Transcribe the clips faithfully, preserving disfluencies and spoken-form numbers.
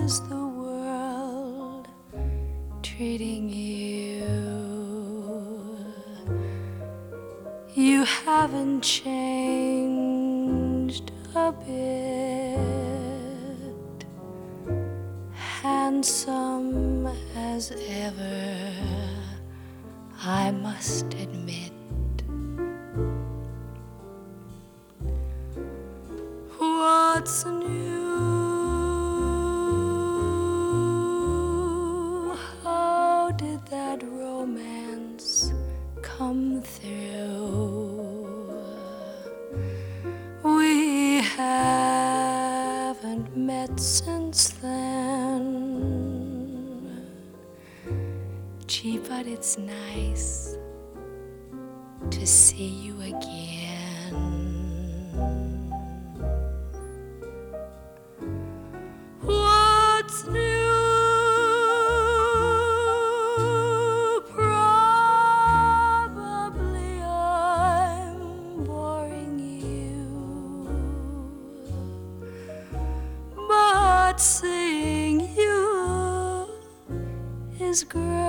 is the world treating you? You haven't changed a bit, handsome as ever, I must admit. What's new? How did that romance come through? We haven't met since then. Gee, but it's nice to see you again. What's new? Probably I'm boring you, but seeing you is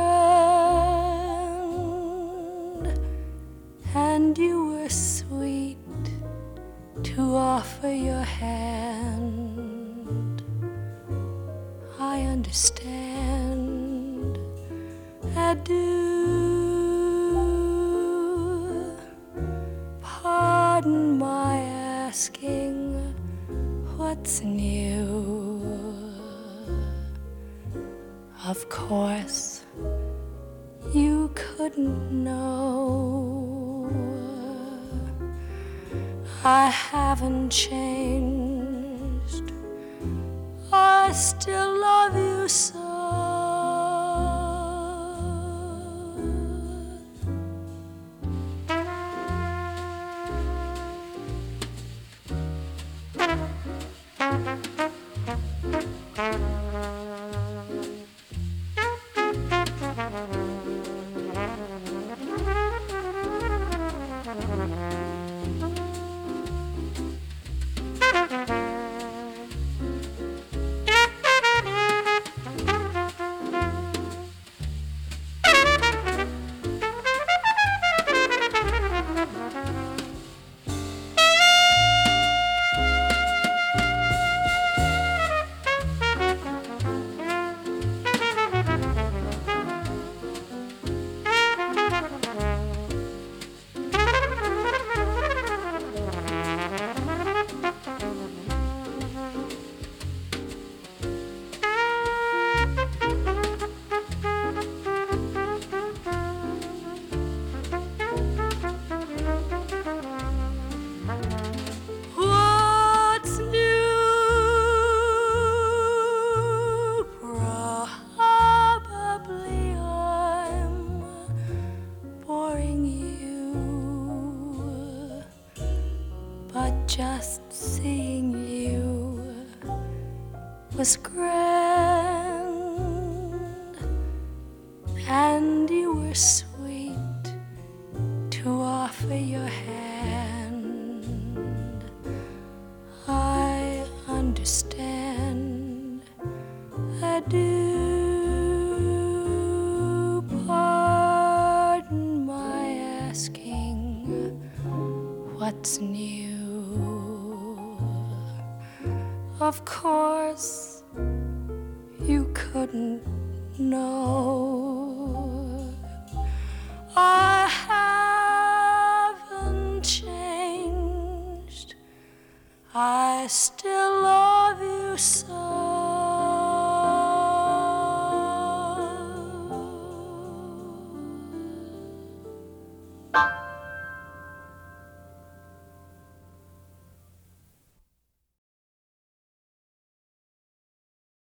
grand, and you were sweet to offer your hand. I understand, I do. Pardon my asking, what's new? Of course, you couldn't know. I haven't changed, I still love you so. Just seeing you was grand, and you were sweet to offer your hand. I understand, I do. Pardon my asking, what's new? Of course, you couldn't know. I haven't changed, I still love you.